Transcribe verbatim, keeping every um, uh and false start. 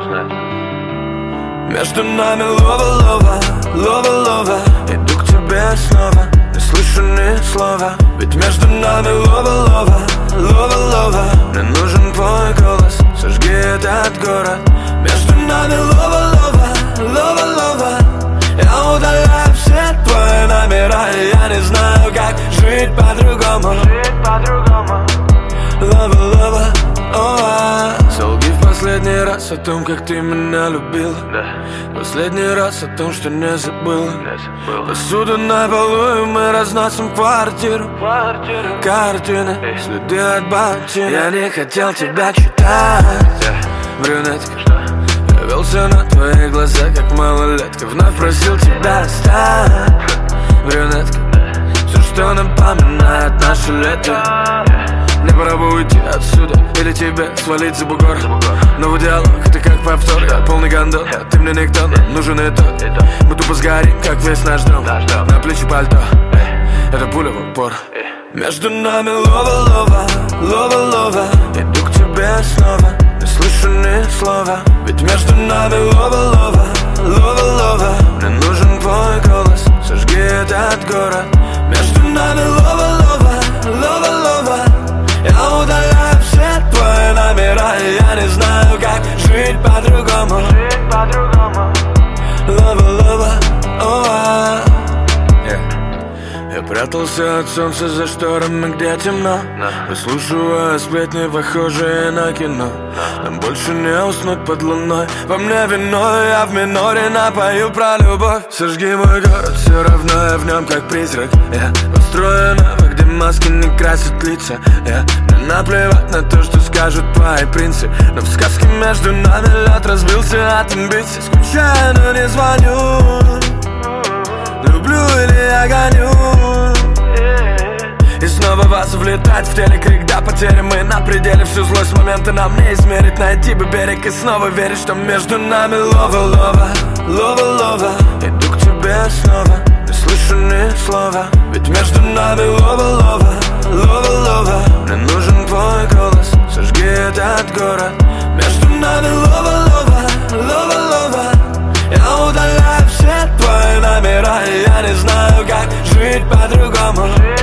Между нами лова-лова, лова-лова. Иду к тебе снова, не слышу ни слова. Ведь между нами лова-лова, лова-лова. Мне нужен твой голос, сожги этот город. Между нами лова-лова, лова-лова. Я удаляю все твои номера, и я не знаю, как жить по-другому. Жить по-другому. Лова-лова, о-а. Солги в последний раз о том, как ты меня любила. Да. Последний раз о том, что не забыла. Не забыла. Посуду на полу, и мы разносим квартиру. Квартиру. Картины, Эй. Следы от ботинок. Я не хотел тебя читать, yeah. Брюнетка, что? Я велся на твои глаза, как малолетка. Вновь просил тебя оставить, брюнетка. Все, что напоминает наше лето, yeah. Мне пора бы уйти отсюда, или тебе свалить за бугор. Новый диалог, ты как повтор, я полный гондон. Ты мне никто, нам нужен итог. Мы тупо сгорим, как весь наш дом. На плечи пальто, это пуля в упор. Между нами лова-лова, лова-лова. Иду к тебе снова, не слышу ни слова. Ведь между нами лова-лова, лова-лова. Мне нужен твой голос, сожги этот город. Между нами лова-лова, лова-лова. Я удаляю все твои номера, и я не знаю, как жить по-другому. Жить по-другому. Лова-лова, о-а. yeah. Я прятался от солнца за шторами, где темно, no. Выслушивая сплетни, похожие на кино, no. Нам больше не уснуть под луной. Во мне вино, я в миноре напою про любовь. Сожги мой город, все равно я в нем как призрак. Я построен, где маски не красят лица, yeah. Мне наплевать на то, что скажут твои принцы. Но в сказке между нами лед разбился от амбиций. Скучаю, но не звоню. Люблю или я гоню. И снова вас влетать в теле крик до потери. Мы на пределе, всю злость момента нам не измерить. Найти бы берег и снова верить, что между нами лова-лова, лова-лова. Иду к тебе снова, не слышу ни слова. Ведь между нами лова-лова, лова-лова. Мне нужен твой голос, сожги этот город. Между нами лова-лова, лова-лова. Я удаляю все твои номера, и я не знаю, как жить по-другому.